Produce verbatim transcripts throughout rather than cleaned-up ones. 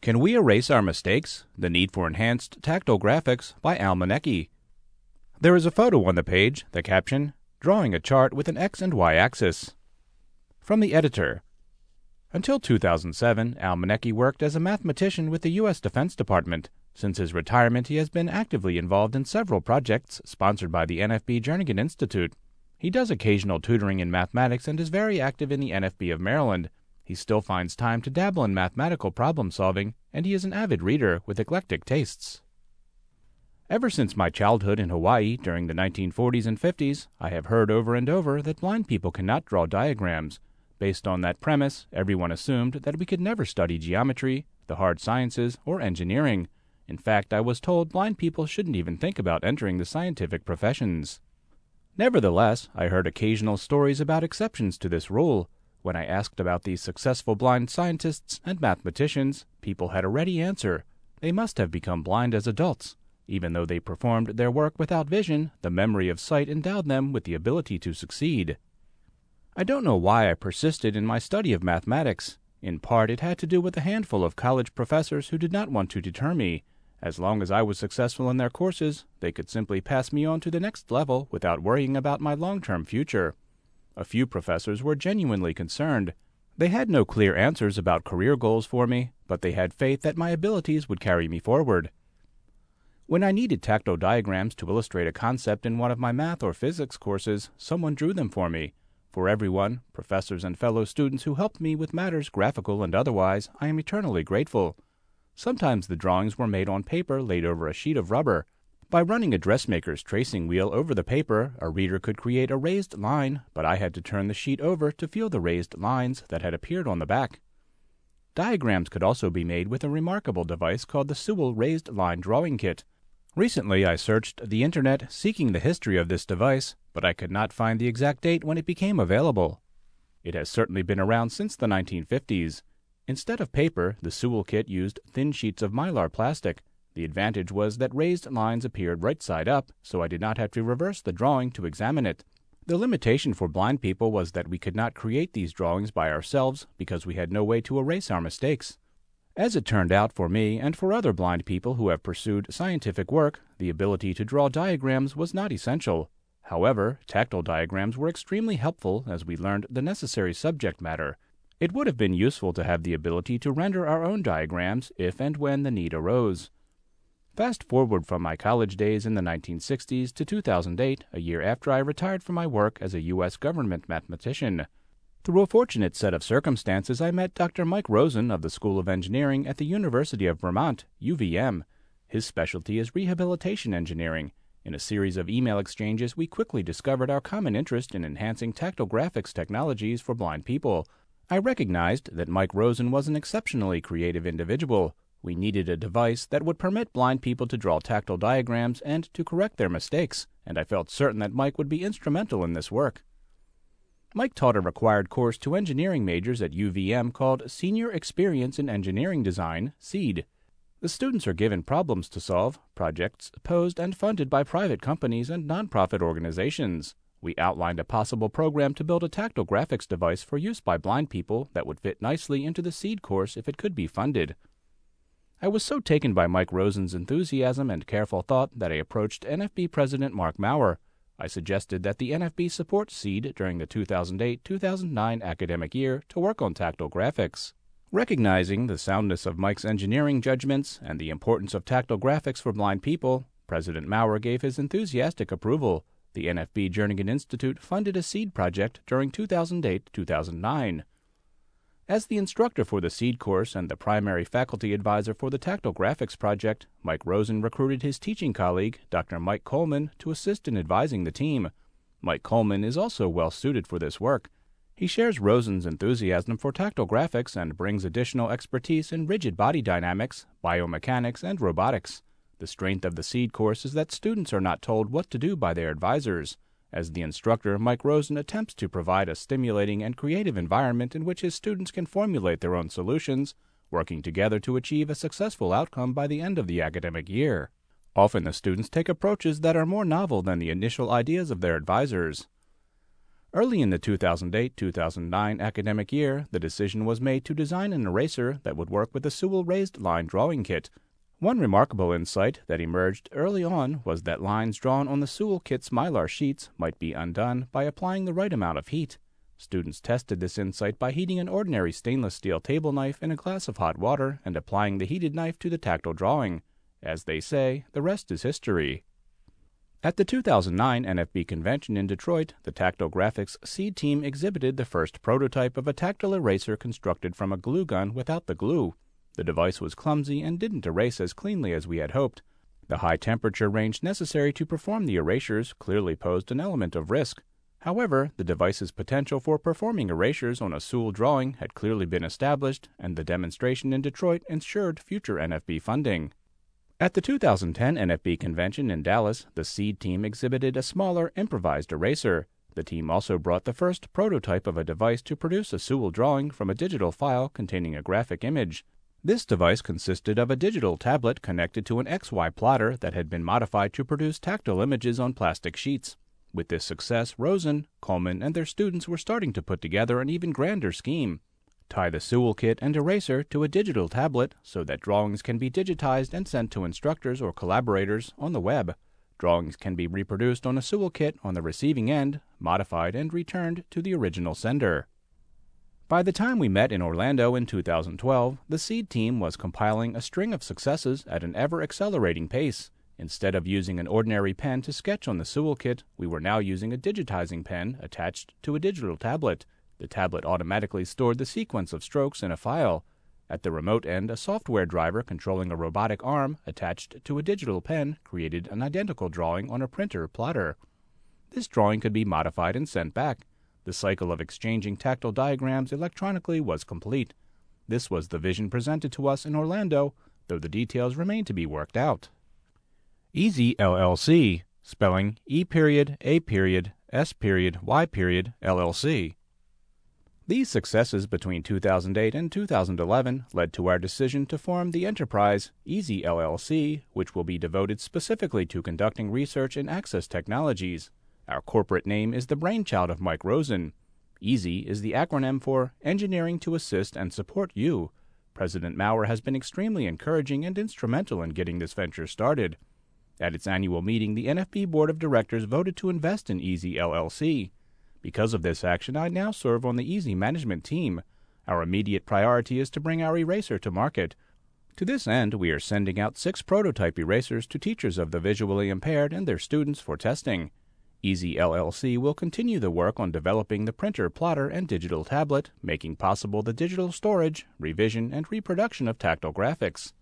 Can We Erase Our Mistakes? The Need for Enhanced Tactile Graphics by Al Manecki. There is a photo on the page, the caption, drawing a chart with an X and Y axis. From the editor. Until two thousand seven, Al Manecki worked as a mathematician with the U S Defense Department. Since his retirement, he has been actively involved in several projects sponsored by the N F B Jernigan Institute. He does occasional tutoring in mathematics and is very active in the N F B of Maryland. He still finds time to dabble in mathematical problem-solving, and he is an avid reader with eclectic tastes. Ever since my childhood in Hawaii during the nineteen forties and fifties, I have heard over and over that blind people cannot draw diagrams. Based on that premise, everyone assumed that we could never study geometry, the hard sciences, or engineering. In fact, I was told blind people shouldn't even think about entering the scientific professions. Nevertheless, I heard occasional stories about exceptions to this rule. When I asked about these successful blind scientists and mathematicians, people had a ready answer. They must have become blind as adults. Even though they performed their work without vision, the memory of sight endowed them with the ability to succeed. I don't know why I persisted in my study of mathematics. In part, it had to do with a handful of college professors who did not want to deter me. As long as I was successful in their courses, they could simply pass me on to the next level without worrying about my long-term future. A few professors were genuinely concerned. They had no clear answers about career goals for me, but they had faith that my abilities would carry me forward. When I needed tactile diagrams to illustrate a concept in one of my math or physics courses, someone drew them for me. For everyone, professors and fellow students who helped me with matters graphical and otherwise, I am eternally grateful. Sometimes the drawings were made on paper laid over a sheet of rubber. By running a dressmaker's tracing wheel over the paper, a reader could create a raised line, but I had to turn the sheet over to feel the raised lines that had appeared on the back. Diagrams could also be made with a remarkable device called the Sewell Raised Line Drawing Kit. Recently, I searched the internet seeking the history of this device, but I could not find the exact date when it became available. It has certainly been around since the nineteen fifties. Instead of paper, the Sewell kit used thin sheets of mylar plastic. The advantage was that raised lines appeared right side up, so I did not have to reverse the drawing to examine it. The limitation for blind people was that we could not create these drawings by ourselves because we had no way to erase our mistakes. As it turned out for me and for other blind people who have pursued scientific work, the ability to draw diagrams was not essential. However, tactile diagrams were extremely helpful as we learned the necessary subject matter. It would have been useful to have the ability to render our own diagrams if and when the need arose. Fast forward from my college days in the nineteen sixties to two thousand eight, a year after I retired from my work as a U S government mathematician. Through a fortunate set of circumstances, I met Doctor Mike Rosen of the School of Engineering at the University of Vermont, U V M. His specialty is rehabilitation engineering. In a series of email exchanges, we quickly discovered our common interest in enhancing tactile graphics technologies for blind people. I recognized that Mike Rosen was an exceptionally creative individual. We needed a device that would permit blind people to draw tactile diagrams and to correct their mistakes, and I felt certain that Mike would be instrumental in this work. Mike taught a required course to engineering majors at U V M called Senior Experience in Engineering Design, SEED. The students are given problems to solve, projects posed and funded by private companies and nonprofit organizations. We outlined a possible program to build a tactile graphics device for use by blind people that would fit nicely into the SEED course if it could be funded. I was so taken by Mike Rosen's enthusiasm and careful thought that I approached N F B President Mark Maurer. I suggested that the N F B support SEED during the two thousand eight two thousand nine academic year to work on tactile graphics. Recognizing the soundness of Mike's engineering judgments and the importance of tactile graphics for blind people, President Maurer gave his enthusiastic approval. The N F B Jernigan Institute funded a SEED project during two thousand eight two thousand nine. As the instructor for the SEED course and the primary faculty advisor for the Tactile Graphics project, Mike Rosen recruited his teaching colleague, Doctor Mike Coleman, to assist in advising the team. Mike Coleman is also well suited for this work. He shares Rosen's enthusiasm for tactile graphics and brings additional expertise in rigid body dynamics, biomechanics, and robotics. The strength of the SEED course is that students are not told what to do by their advisors. As the instructor, Mike Rosen attempts to provide a stimulating and creative environment in which his students can formulate their own solutions, working together to achieve a successful outcome by the end of the academic year. Often the students take approaches that are more novel than the initial ideas of their advisors. Early in the two thousand eight two thousand nine academic year, the decision was made to design an eraser that would work with the Sewell Raised Line Drawing Kit. One remarkable insight that emerged early on was that lines drawn on the Sewell Kit's Mylar sheets might be undone by applying the right amount of heat. Students tested this insight by heating an ordinary stainless steel table knife in a glass of hot water and applying the heated knife to the tactile drawing. As they say, the rest is history. At the two thousand nine N F B convention in Detroit, the Tactile Graphics SEED team exhibited the first prototype of a tactile eraser constructed from a glue gun without the glue. The device was clumsy and didn't erase as cleanly as we had hoped. The high temperature range necessary to perform the erasures clearly posed an element of risk. However, the device's potential for performing erasures on a Sewell drawing had clearly been established, and the demonstration in Detroit ensured future N F B funding. At the two thousand ten N F B convention in Dallas, the SEED team exhibited a smaller, improvised eraser. The team also brought the first prototype of a device to produce a Sewell drawing from a digital file containing a graphic image. This device consisted of a digital tablet connected to an X Y plotter that had been modified to produce tactile images on plastic sheets. With this success, Rosen, Coleman, and their students were starting to put together an even grander scheme. Tie the Sewell kit and eraser to a digital tablet so that drawings can be digitized and sent to instructors or collaborators on the web. Drawings can be reproduced on a Sewell kit on the receiving end, modified and returned to the original sender. By the time we met in Orlando in two thousand twelve, the SEED team was compiling a string of successes at an ever-accelerating pace. Instead of using an ordinary pen to sketch on the Sewell kit, we were now using a digitizing pen attached to a digital tablet. The tablet automatically stored the sequence of strokes in a file. At the remote end, a software driver controlling a robotic arm attached to a digital pen created an identical drawing on a printer plotter. This drawing could be modified and sent back. The cycle of exchanging tactile diagrams electronically was complete. This was the vision presented to us in Orlando, though the details remain to be worked out. Easy L L C, spelling E period, A period, S period, Y period, L L C. These successes between two thousand eight and two thousand eleven led to our decision to form the enterprise Easy L L C, which will be devoted specifically to conducting research in access technologies. Our corporate name is the brainchild of Mike Rosen. EASY is the acronym for Engineering to Assist and Support You. President Maurer has been extremely encouraging and instrumental in getting this venture started. At its annual meeting, the N F B Board of Directors voted to invest in Easy L L C. Because of this action, I now serve on the Easy management team. Our immediate priority is to bring our eraser to market. To this end, we are sending out six prototype erasers to teachers of the visually impaired and their students for testing. Easy L L C will continue the work on developing the printer, plotter, and digital tablet, making possible the digital storage, revision, and reproduction of tactile graphics.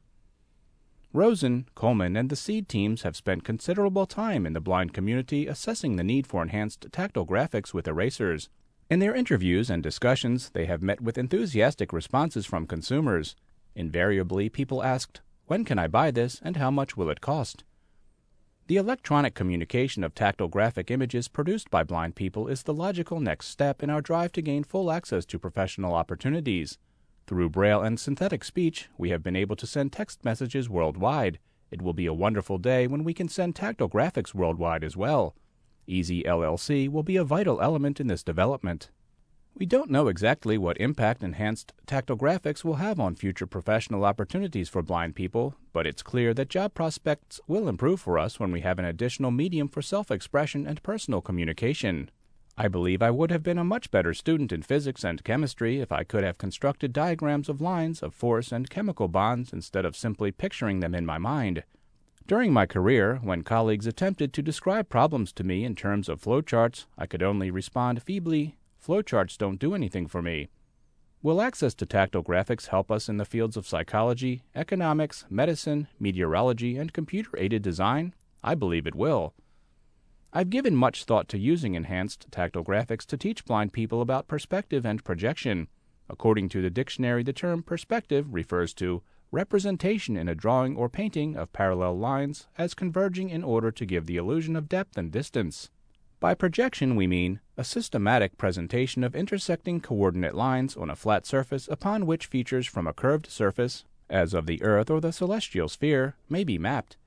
Rosen, Coleman, and the SEED teams have spent considerable time in the blind community assessing the need for enhanced tactile graphics with erasers. In their interviews and discussions, they have met with enthusiastic responses from consumers. Invariably, people asked, "When can I buy this, and how much will it cost?" The electronic communication of tactile graphic images produced by blind people is the logical next step in our drive to gain full access to professional opportunities. Through Braille and synthetic speech, we have been able to send text messages worldwide. It will be a wonderful day when we can send tactile graphics worldwide as well. Easy L L C will be a vital element in this development. We don't know exactly what impact enhanced tactile graphics will have on future professional opportunities for blind people, but it's clear that job prospects will improve for us when we have an additional medium for self-expression and personal communication. I believe I would have been a much better student in physics and chemistry if I could have constructed diagrams of lines of force and chemical bonds instead of simply picturing them in my mind. During my career, when colleagues attempted to describe problems to me in terms of flowcharts, I could only respond feebly, "Flowcharts don't do anything for me." Will access to tactile graphics help us in the fields of psychology, economics, medicine, meteorology, and computer-aided design? I believe it will. I've given much thought to using enhanced tactile graphics to teach blind people about perspective and projection. According to the dictionary, the term perspective refers to representation in a drawing or painting of parallel lines as converging in order to give the illusion of depth and distance. By projection, we mean a systematic presentation of intersecting coordinate lines on a flat surface upon which features from a curved surface, as of the Earth or the celestial sphere, may be mapped.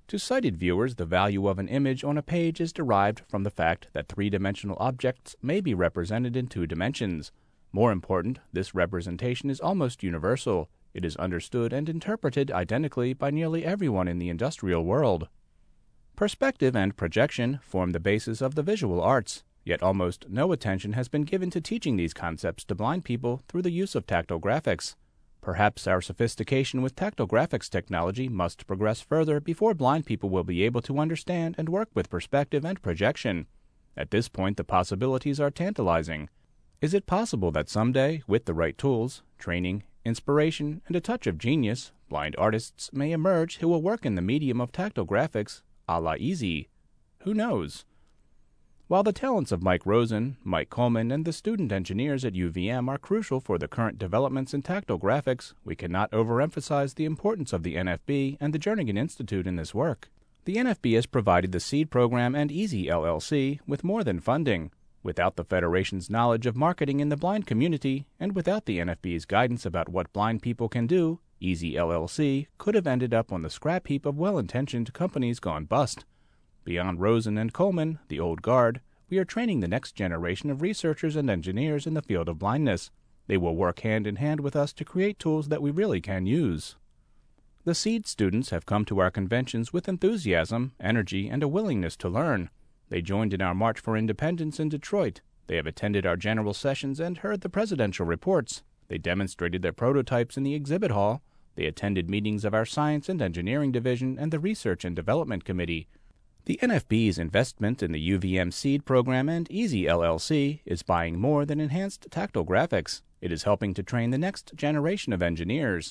To sighted viewers, the value of an image on a page is derived from the fact that three-dimensional objects may be represented in two dimensions. More important, this representation is almost universal. It is understood and interpreted identically by nearly everyone in the industrial world. Perspective and projection form the basis of the visual arts, yet almost no attention has been given to teaching these concepts to blind people through the use of tactographics. Perhaps our sophistication with tactographics technology must progress further before blind people will be able to understand and work with perspective and projection. At this point, the possibilities are tantalizing. Is it possible that someday, with the right tools, training, inspiration, and a touch of genius, blind artists may emerge who will work in the medium of tactographics a la easy? Who knows? While the talents of Mike Rosen, Mike Coleman, and the student engineers at U V M are crucial for the current developments in tactographics, we cannot overemphasize the importance of the N F B and the Jernigan Institute in this work. The N F B has provided the SEED program and EASY L L C with more than funding. Without the Federation's knowledge of marketing in the blind community, and without the N F B's guidance about what blind people can do, EASY L L C could have ended up on the scrap heap of well-intentioned companies gone bust. Beyond Rosen and Coleman, the old guard, we are training the next generation of researchers and engineers in the field of blindness. They will work hand in hand with us to create tools that we really can use. The SEED students have come to our conventions with enthusiasm, energy, and a willingness to learn. They joined in our March for Independence in Detroit. They have attended our general sessions and heard the presidential reports. They demonstrated their prototypes in the exhibit hall. They attended meetings of our Science and Engineering Division and the Research and Development Committee. The N F B's investment in the U V M SEED program and EASY L L C is buying more than enhanced tactographics. It is helping to train the next generation of engineers.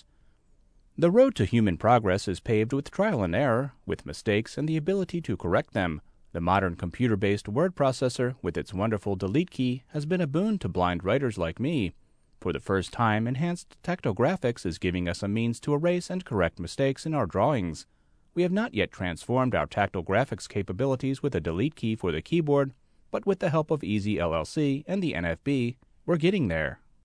The road to human progress is paved with trial and error, with mistakes and the ability to correct them. The modern computer-based word processor, with its wonderful delete key, has been a boon to blind writers like me. For the first time, enhanced tactographics is giving us a means to erase and correct mistakes in our drawings. We have not yet transformed our tactographics capabilities with a delete key for the keyboard, but with the help of EASY L L C and the N F B, we're getting there.